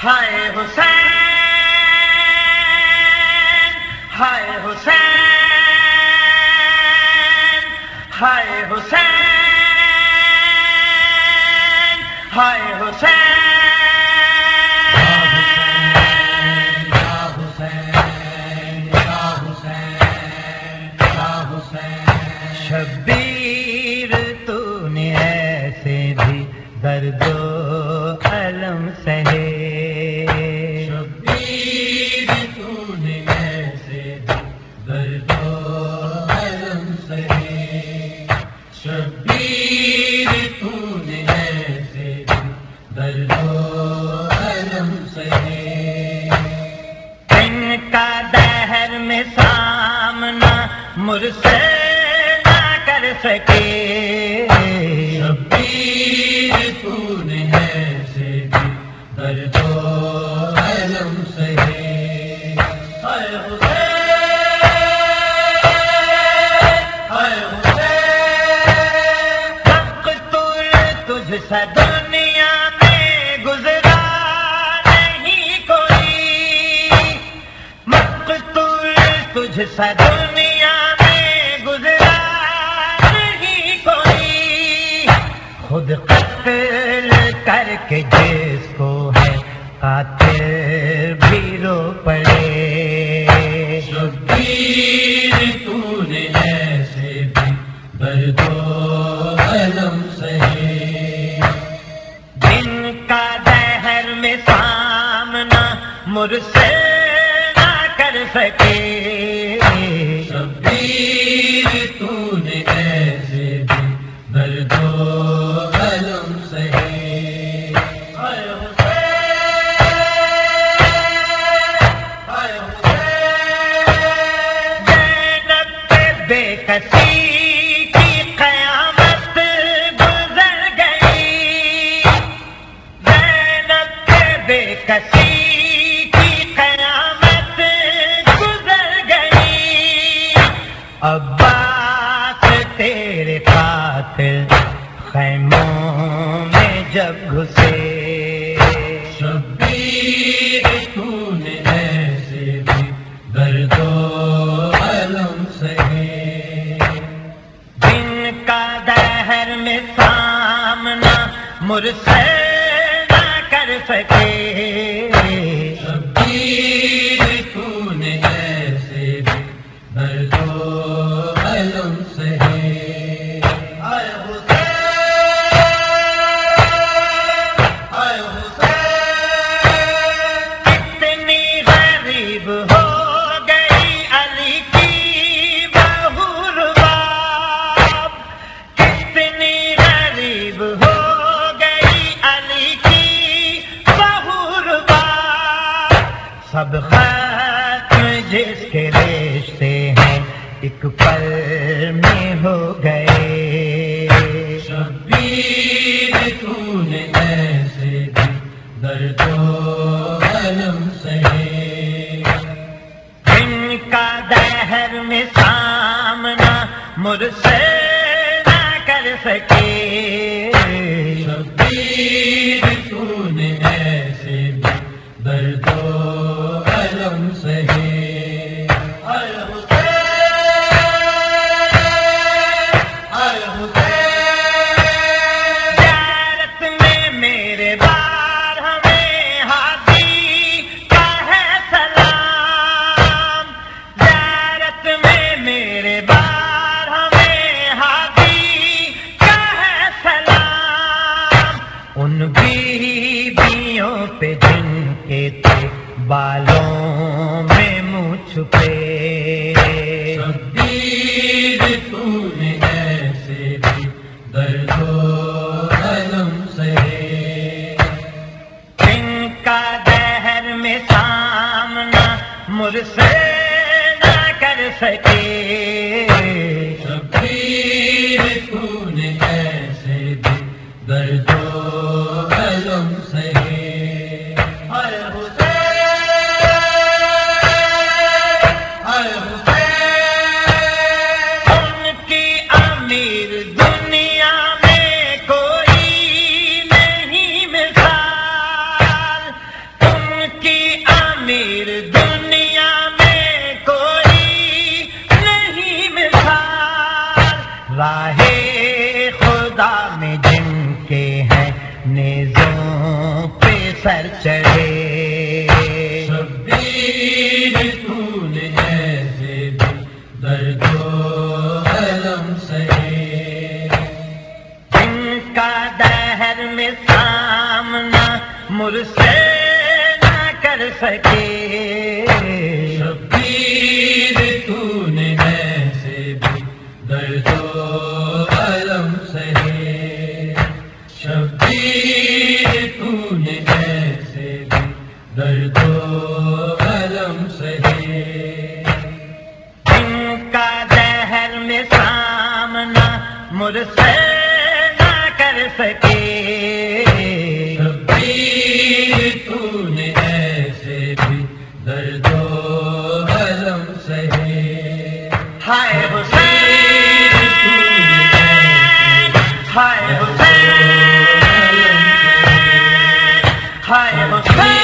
ہائے حسین ہائے حسین ہائے حسین ہائے حسین شبیر تو نے ایسے بھی درد و الم سہے شبیر تو نے ایسے بھی درد و الم سہے شبیر تو نے ایسے بھی درد و الم سہے ان کا دہر میں سامنا مجھ سے نہ کر سکے شبیر تو نے ایسے بھی درد و الم سہے ہائے حسین ہائے حسین مقتول تجھ سا دنیا میں گزرا نہیں کوئی مقتول تجھ سا دنیا میں گزرا نہیں کوئی خود قتل کر کے جس کو ہے قاتل بھی رو پڑے شبیر تو نے ایسے بھی درد و الم سہے جن کا دہر میں سامنا مجھ سے نہ کر سکے شبیر تو نے ایسے بھی درد و الم سہے ہائے حسین ہائے حسین زینب پہ بے کسی کی قیامت گزر گئی زینب پہ بے کسی کی قیامت گزر گئی عباس تیرے قاتل خیموں میں جب گھسے شبیر تو نے ایسے بھی درد و الم سہے جن کا دہر میں سامنا مجھ سے نہ کر سکے شبیر تو نے ایسے بھی درد و الم سہے ہائے حسین ہائے حسین کتنی غریب ہو گئی علی کی بہو رباب کتنی غریب ہو گئی علی کی بہو رباب سب ختم جس کے رشتے ہیں ایک پل میں ہو گئے شبیر تو نے ایسے بھی درد و الم سہے ان کا دہر میں سامنا مجھ سے نہ کر سکے شبیر تو نے ایسے بھی درد و الم سہے ہائے حسین ہائے حسین زیارت میں میرے بار ہمیں ہادی کا ہے سلام زیارت میں میرے بار ہمیں ہادی کا ہے سلام ان بیویوں پہ جن کے تھے بالوں میں منہ چھپے شبیر تو نے ایسے بھی درد و الم سہے ان کا دہر میں سامنا مجھ سے نہ کر سکے شبیر تو نے ایسے بھی درد و الم سہے ہائے حسین ہائے حسین ان کی امیر دنیا میں کوئی نہیں مثال تم امیر دنیا میں کوئی نہیں مثال، راہ خدا میں جن کے ہیں نیزوں پہ سر چڑھے، شبیر تو نے ایسے بھی درد و الم سہے، جن کا دہر میں سامنا مجھ سے نہ کر سکے، شبیر تو نے ایسے بھی درد و الم سہے، شبیر تو نے ایسے بھی درد و الم سہے، جن کا دہر میں سامنا مجھ سے نہ کر سکے، شبیر تو نے ایسے بھی درد و الم سہے، ہائے شبیر تو نے ایسے بھی حسین، ہائے درد و حسین، الم سہے، ہائے حسین،